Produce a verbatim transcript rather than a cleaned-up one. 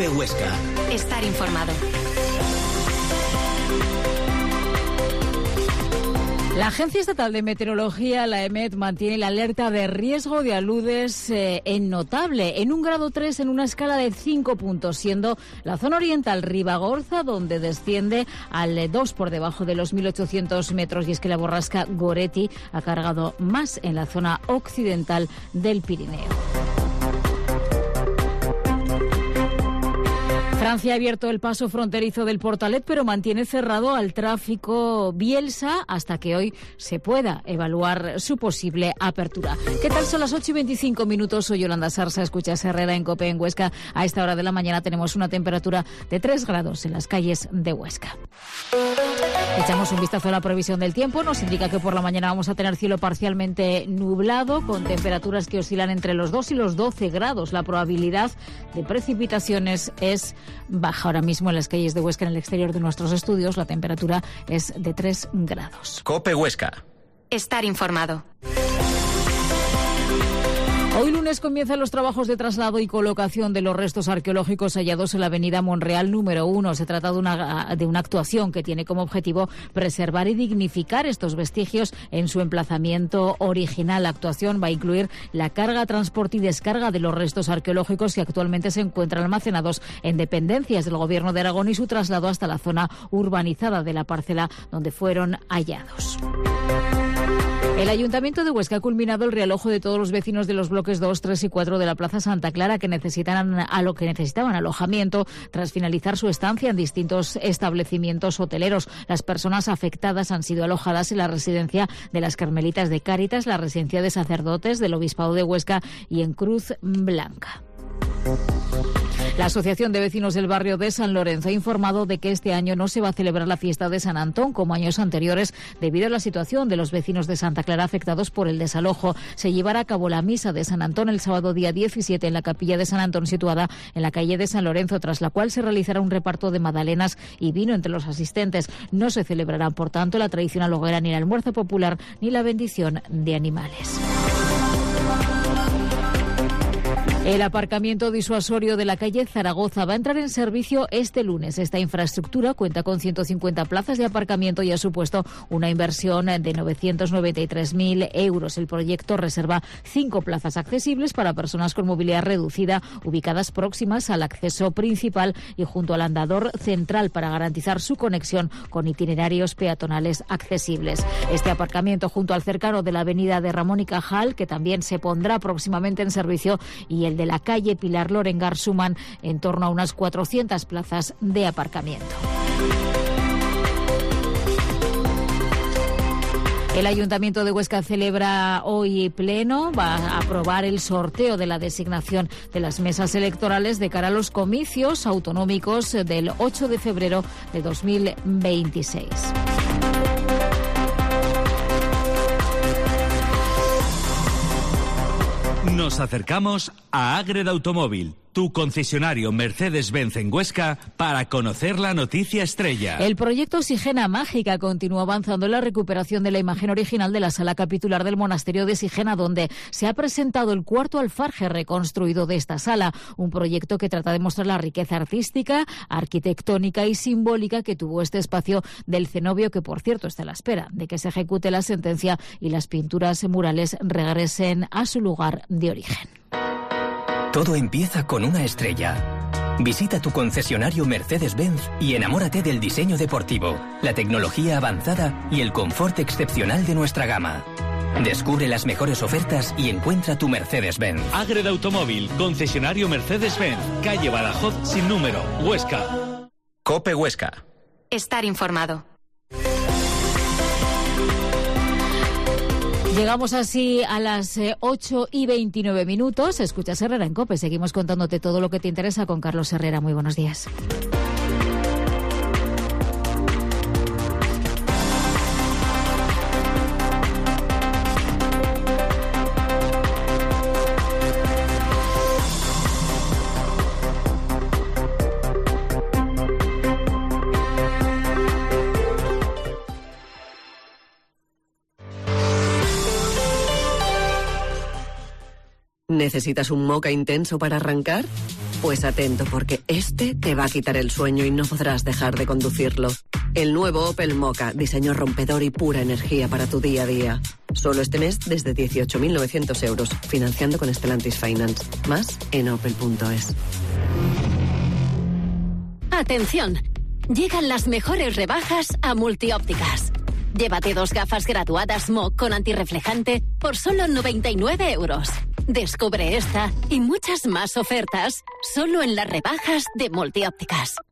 COPE Huesca. Estar informado. La Agencia Estatal de Meteorología, la EMET, mantiene la alerta de riesgo de aludes eh, en notable, en un grado tres en una escala de cinco puntos, siendo la zona oriental Ribagorza, donde desciende al dos por debajo de los mil ochocientos metros, y es que la borrasca Goretti ha cargado más en la zona occidental del Pirineo. Francia ha abierto el paso fronterizo del Portalet, pero mantiene cerrado al tráfico Bielsa hasta que hoy se pueda evaluar su posible apertura. ¿Qué tal? Son las ocho y veinticinco minutos. Soy Yolanda Sarsa, escuchas Herrera en COPE en Huesca. A esta hora de la mañana tenemos una temperatura de tres grados en las calles de Huesca. Echamos un vistazo a la previsión del tiempo. Nos indica que por la mañana vamos a tener cielo parcialmente nublado, con temperaturas que oscilan entre los dos y los doce grados. La probabilidad de precipitaciones es baja. Ahora mismo en las calles de Huesca, en el exterior de nuestros estudios, la temperatura es de tres grados. COPE Huesca. Estar informado. Hoy lunes comienzan los trabajos de traslado y colocación de los restos arqueológicos hallados en la avenida Monreal número uno. Se trata de una, de una actuación que tiene como objetivo preservar y dignificar estos vestigios en su emplazamiento original. La actuación va a incluir la carga, transporte y descarga de los restos arqueológicos que actualmente se encuentran almacenados en dependencias del Gobierno de Aragón y su traslado hasta la zona urbanizada de la parcela donde fueron hallados. El Ayuntamiento de Huesca ha culminado el realojo de todos los vecinos de los bloques dos, tres y cuatro de la Plaza Santa Clara que necesitan a lo que necesitaban alojamiento tras finalizar su estancia en distintos establecimientos hoteleros. Las personas afectadas han sido alojadas en la residencia de las Carmelitas de Cáritas, la residencia de sacerdotes del Obispado de Huesca y en Cruz Blanca. La Asociación de Vecinos del Barrio de San Lorenzo ha informado de que este año no se va a celebrar la fiesta de San Antón como años anteriores debido a la situación de los vecinos de Santa Clara afectados por el desalojo. Se llevará a cabo la misa de San Antón el sábado día diecisiete en la capilla de San Antón situada en la calle de San Lorenzo, tras la cual se realizará un reparto de magdalenas y vino entre los asistentes. No se celebrarán, por tanto, la tradicional hoguera, ni el almuerzo popular, ni la bendición de animales. El aparcamiento disuasorio de la calle Zaragoza va a entrar en servicio este lunes. Esta infraestructura cuenta con ciento cincuenta plazas de aparcamiento y ha supuesto una inversión de novecientos noventa y tres mil euros. El proyecto reserva cinco plazas accesibles para personas con movilidad reducida, ubicadas próximas al acceso principal y junto al andador central, para garantizar su conexión con itinerarios peatonales accesibles. Este aparcamiento, junto al cercano de la avenida de Ramón y Cajal, que también se pondrá próximamente en servicio, y el de la calle Pilar Lorengar, suman en torno a unas cuatrocientas plazas de aparcamiento. El Ayuntamiento de Huesca celebra hoy pleno, va a aprobar el sorteo de la designación de las mesas electorales de cara a los comicios autonómicos del ocho de febrero de dos mil veintiséis. Nos acercamos a Ágreda Automóvil, tu concesionario Mercedes-Benz en Huesca, para conocer la noticia estrella. El proyecto Sigena Mágica continúa avanzando en la recuperación de la imagen original de la sala capitular del monasterio de Sigena, donde se ha presentado el cuarto alfarje reconstruido de esta sala, un proyecto que trata de mostrar la riqueza artística, arquitectónica y simbólica que tuvo este espacio del cenobio, que por cierto está a la espera de que se ejecute la sentencia y las pinturas murales regresen a su lugar de origen. Todo empieza con una estrella. Visita tu concesionario Mercedes-Benz y enamórate del diseño deportivo, la tecnología avanzada y el confort excepcional de nuestra gama. Descubre las mejores ofertas y encuentra tu Mercedes-Benz. Ágreda Automóvil, concesionario Mercedes-Benz, calle Badajoz sin número, Huesca. COPE Huesca. Estar informado. Llegamos así a las eh, ocho y veintinueve minutos. Escuchas Herrera en COPE. Seguimos contándote todo lo que te interesa con Carlos Herrera. Muy buenos días. ¿Necesitas un moca intenso para arrancar? Pues atento, porque este te va a quitar el sueño y no podrás dejar de conducirlo. El nuevo Opel Mokka, diseño rompedor y pura energía para tu día a día. Solo este mes desde dieciocho mil novecientos euros, financiando con Stellantis Finance. Más en opel punto es. Atención, llegan las mejores rebajas a Multiópticas. Llévate dos gafas graduadas M O con antirreflejante por solo noventa y nueve euros. Descubre esta y muchas más ofertas solo en las rebajas de Multiópticas.